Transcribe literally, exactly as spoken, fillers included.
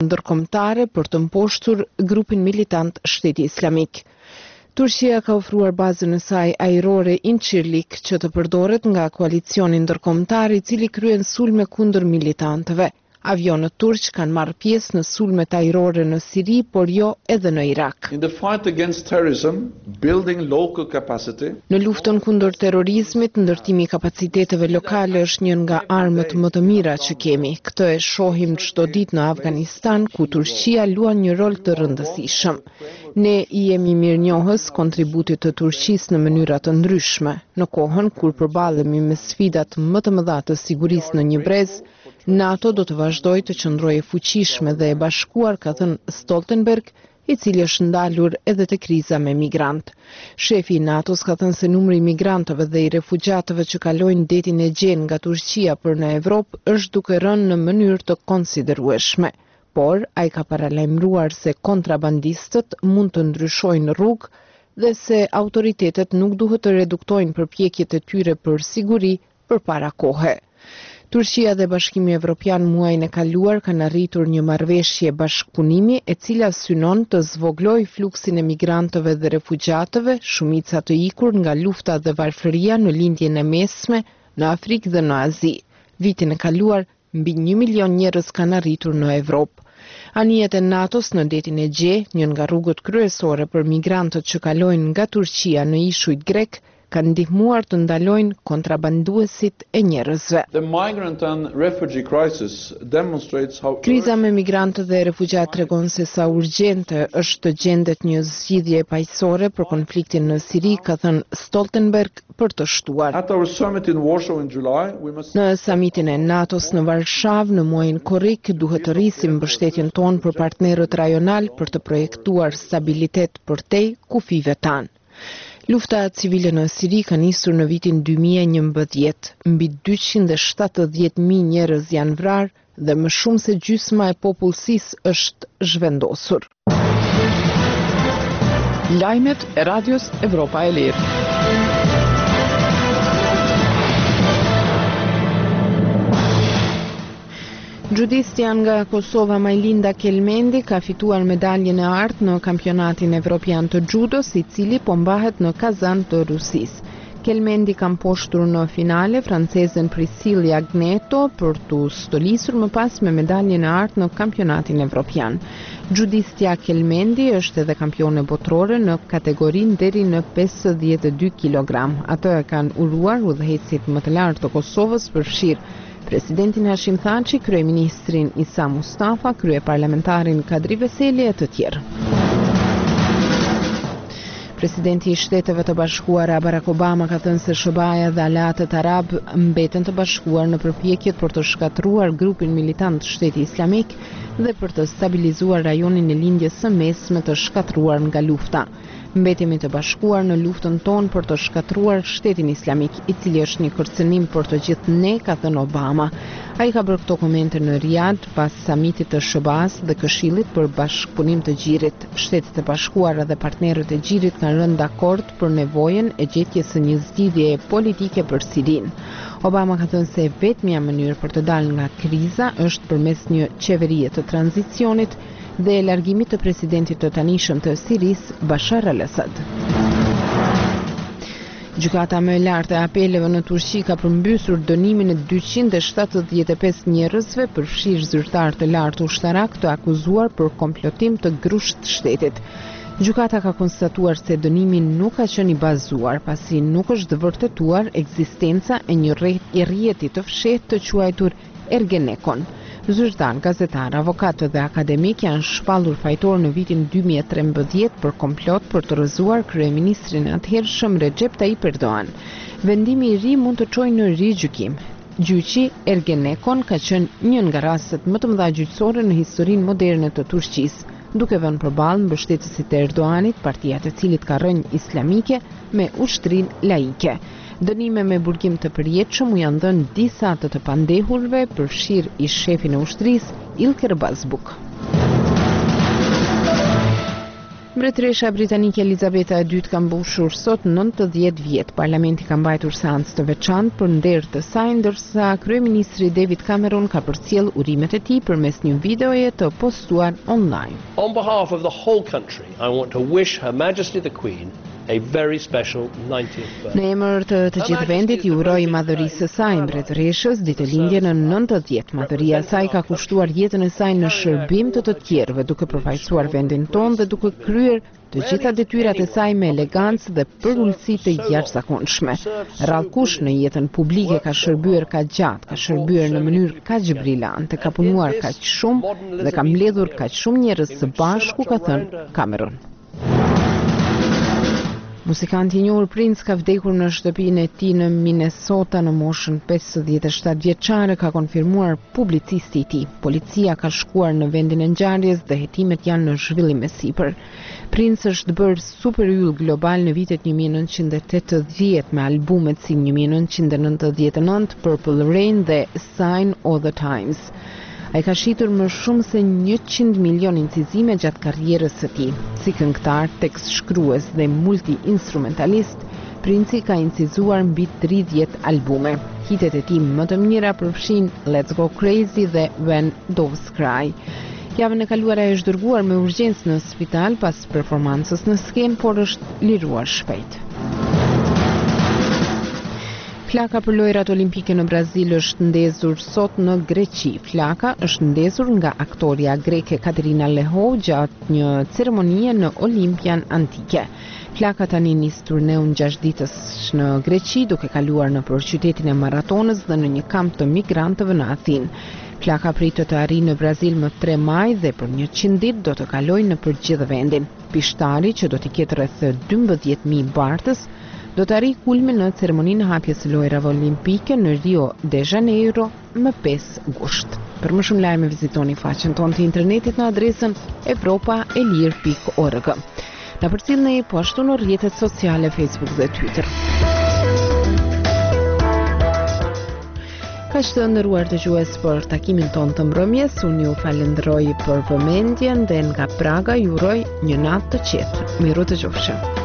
ndërkombëtare për të mposhtur grupin militant Shteti Islamik. Turqia ka ofruar bazën e saj ajrore Incirlik që të përdoret nga koalicioni ndërkombëtar i cili kryen sulme kundër militantëve. Avionët turq kanë marrë pjesë në sulmet ajrore në Siri, por jo edhe në Irak. In the fight against terrorism, building local capacity. Në luftën kundër terrorizmit, ndërtimi i kapaciteteve lokale është një nga armët më të mira që kemi. Këtë e shohim çdo ditë në Afganistan, ku Turqia luan një rol të rëndësishëm. Ne i jemi mirënjohës kontributit të Turqisë në mënyra të ndryshme. Në kohën kur përballemi me sfidat më të mëdha të sigurisë në një brez, NATO do të vazhdojë të qëndrojë fuqishme dhe e bashkuar, ka thënë Stoltenberg, i cili është ndalur edhe te kriza me migrant. Shefi i NATO-s ka thënë se numri i migrantëve dhe i refugjatëve që kalojnë detin Egjen nga Turqia për në Evropë është duke rënë në mënyrë të konsiderueshme. Por ai ka paralajmëruar se kontrabandistët mund të ndryshojnë rrugë dhe se autoritetet nuk duhet të reduktojnë përpjekjet e tyre për siguri përpara kohe. Turqia dhe Bashkimi Evropian muajin e kaluar kanë arritur një marrëveshje bashkëpunimi e cila synon të zvogëlojë fluksin e migrantëve dhe refugjatëve, shumica të ikur nga lufta dhe varfëria në lindjen e mesme, në Afrikë dhe në Azi. Vitin e kaluar, mbi një milion njerëz kanë arritur në Evropë. Anijet e NATO-s në detin Egje, një nga rrugët kryesore për migrantët që kalojnë nga Turqia në ishujt grek, kanë ndihmuar të ndalojnë kontrabanduesit e njerëzve. The migrant and refugee crisis demonstrates how Kriza me migrantët dhe refugjat tregon se sa urgjente është të gjendet një zgjidhje paqësore për konfliktin në Siri, ka thënë Stoltenberg për të shtuar. At our summit in Warsaw in July, we must Në samitin e NATO-s në Varshavë në muajin korrik duhet të rrisim mbështetjen tonë për partnerët rajonal për të projektuar stabilitet përtej kufive tanë. Lufta civile në Siri ka nisur në vitin dy mijë e njëmbëdhjetë. Mbi dyqind e shtatëdhjetë mijë njerëz janë vrarë dhe më shumë se gjysma e popullsisë është zhvendosur. Lajmet e Radios Evropa e Lirë. Gjudistja nga Kosova Majlinda Kelmendi ka fituar medaljen e artë në kampionatin evropian të judos, i cili po mbahet në Kazan të Rusisë. Kelmendi ka mposhtur në finale francezen Priscilla Agneto për të stolisur më pas me medaljen e artë në kampionatin evropian. Gjudistja Kelmendi është edhe kampione botërore në kategorinë deri në pesëdhjetë e dy kilogram. Ato e kanë uruar udhëheqësit më të lartë të Kosovës, përfshirë Presidentin Hashim Thaçi, kryeministrin Isa Mustafa, kryeparlamentarin Kadri Veseli e të tjerë. Presidenti i Shteteve të Bashkuara Barack Obama ka thënë se S B A-ja dhe aleatët arab mbeten të bashkuar në përpjekjet për të shkatruar grupin militant Shteti Islamik dhe për të stabilizuar rajonin e lindjes së mesme të shkatruar nga lufta. Mbetemi të bashkuar në luftën tonë për të shkatruar Shtetin Islamik, i cili është një kërcënim për të gjithë ne, ka thënë Obama. Ai ka bërë këto komente në Riyadh pas samitit të S B A-s dhe Këshillit për bashkëpunim të Gjirit. Shtetet e Bashkuara dhe partnerët e Gjirit kanë rënë dakord për nevojën e gjetjes së një zgjidhjeje politike për Sirinë. Obama ka thënë se vetmja mënyrë për të dalë nga kriza është përmes një qeverie të tranzicionit dhe e largimit të presidentit të tanishëm të Sirisë, Bashar al-Assad. Gjykata më e lartë e apeleve në Turqi ka përmbysur dënimin e dyqind e shtatëdhjetë e pesë njerëzve, përfshirë zyrtar të lartë ushtarak të akuzuar për komplotim të grusht shtetit. Gjykata ka konstatuar se dënimi nuk ka qenë i bazuar, pasi nuk është vërtetuar ekzistenca e një rrjeti të fshehtë të quajtur Ergenekon. Zyrtar, gazetar, avokatë dhe akademik janë shpallur fajtor në vitin dy mijë e trembëdhjetë për komplot për të rrëzuar kryeministrin e atëhershëm Recep Tayyip Erdogan. Vendimi i ri mund të çojë në rigjykim. Gjyqi Ergenekon ka qenë një nga rastet më të mëdha gjyqësore në historinë moderne të Turqisë, duke vënë përballë mbështetësit e Erdoganit, partia të cilit ka rrënjë islamike, me ushtrinë laike. Dënime me burgim të përjetshëm u janë dhënë disa të të pandehurve, përfshirë i shefin e ushtrisë, Ilker Bazbuk. Mbretëresha britanike Elizabeta e dytë ka mbushur sot nëntëdhjetë vjet. Parlamenti ka mbajtur seancë të veçantë për nder të saj, ndërsa kryeministri David Cameron ka përcjell urimet e tij përmes një videoje të postuar online. On behalf of the whole country, I want to wish Her Majesty the Queen a very special ninetieth birthday. Në emër të të gjithë vendit ju uroj madhërisë së saj mbretëreshës ditëlindje në nëntëdhjetë. Madhëria e saj ka kushtuar jetën e saj në shërbim të të tjerëve, duke përfaqësuar vendin tonë dhe duke kryer të gjitha detyrat e saj me elegancë dhe për ullësi të jashtëzakonshme. Rallkush në jetën publike ka shërbyer kaq gjatë, ka shërbyer në mënyrë kaq brillante, ka punuar kaq shumë dhe ka mbledhur kaq shumë njerëz së bashku, ka thënë Cameron. Muzikanti i njohur Prince ka vdekur në shtëpinë e tij në Minnesota në moshën pesëdhjetë e shtatë vjeçare, ka konfirmuar publicisti i tij. Policia ka shkuar në vendin e ngjarjes dhe hetimet janë në zhvillim me sipër. Prince është bërë superyll global në vitet një mijë e nëntëqind e tetëdhjetë me albumet si një mijë e nëntëqind e nëntëdhjetë e nëntë, Purple Rain dhe Sign of the Times. Ai ka shitur më shumë se njëqind milion incizime gjatë karrierës së tij. Si këngëtar, tekstshkrues dhe multi-instrumentalist, Princi ka incizuar mbi tridhjetë albume. Hitet e tij më të mira përfshin Let's Go Crazy dhe When Doves Cry. Javën e kaluar ai është dërguar me urgjencë në spital pas performancës në skenë, por është liruar shpejt. Flaka për lojrat olimpike në Brazil është ndezur sot në Greqi. Flaka është ndezur nga aktoria greke Katerina Lehou gjatë një ceremonie në Olimpian Antike. Flaka tani nis turneun gjashtë ditës në Greqi, duke kaluar në për qytetin e Maratonës dhe në një kamp të migrantëve në Athinë. Flaka pritet të arrijë në Brazil më tre maj dhe për njëqind ditë do të kalojë në për gjithë vendin. Pishtari, që do t'i ketë rreth dymbëdhjetë mijë bartës, do të arrijë kulmin në ceremoninë e hapjes së lojrave olimpike në Rio de Janeiro më pesë gusht. Për më shumë lajme vizitoni faqen tonë të internetit në adresën europa elir pikë org. Na përcjellni po ashtu në rrjetet sociale Facebook dhe Twitter. Ka që të ndëruar dëgjues për takimin ton të mbrëmjes, unë ju falenderoj për vëmendjen dhe nga Praga ju uroj një natë të qetë. Miru të qofshëm.